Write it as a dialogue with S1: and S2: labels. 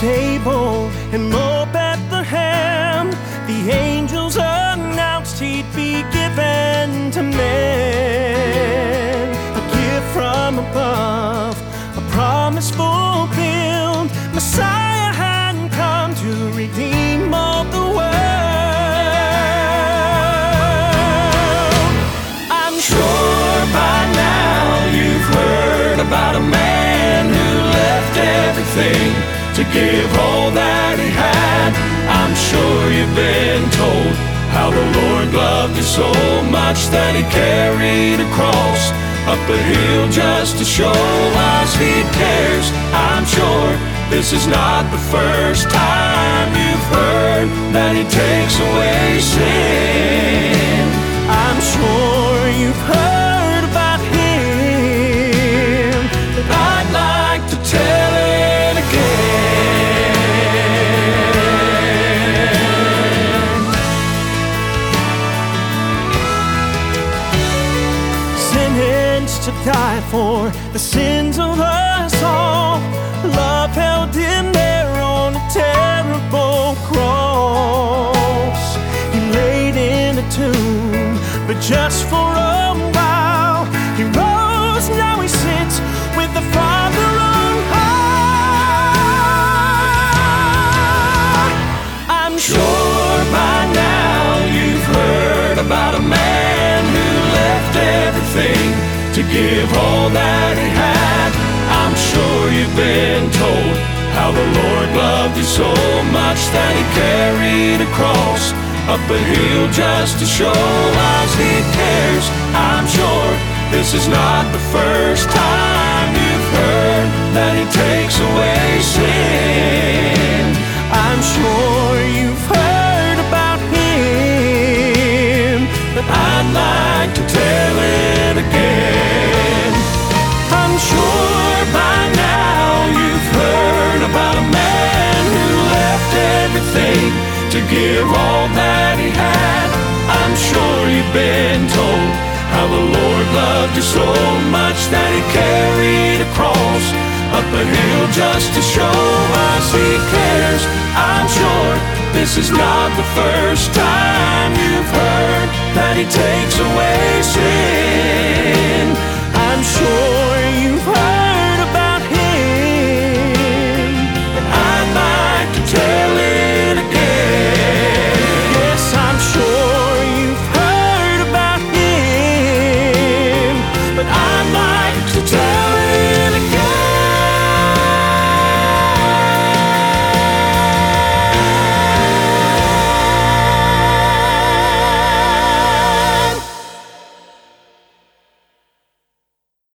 S1: stable in low Bethlehem, the angels announced he'd be given to men. A gift from above, a promise fulfilled. Messiah had come to redeem all the world. I'm sure by now you've heard about a man who left everything to give all that he had. I'm sure you've been told how the Lord loved you so much that he carried a cross up a hill just to show us he cares. I'm sure this is not the first time you've heard that he takes away sin. I'm sure you've heard about him, but I'd like to tell it again. Sentenced to die for the sins of us all, love held him there on a terrible cross. He laid in a tomb, but just for a while. He rose, now he sits with the Father on high. I'm sure by now you've heard about a man who left everything to give all that he had. I'm sure you've been told how the Lord loved you so much that he carried a cross up a hill just to show us he cares. I'm sure this is not the first time you've heard that he takes away sin. I'm sure you've heard about him, but I'd like to tell it again. I'm sure by now you've heard about a man who left everything to give all that he had. I'm sure you've been told how the Lord loved you so much that he carried a cross up a hill just to show us he cares. I'm sure this is not the first time you've heard that he takes away sin.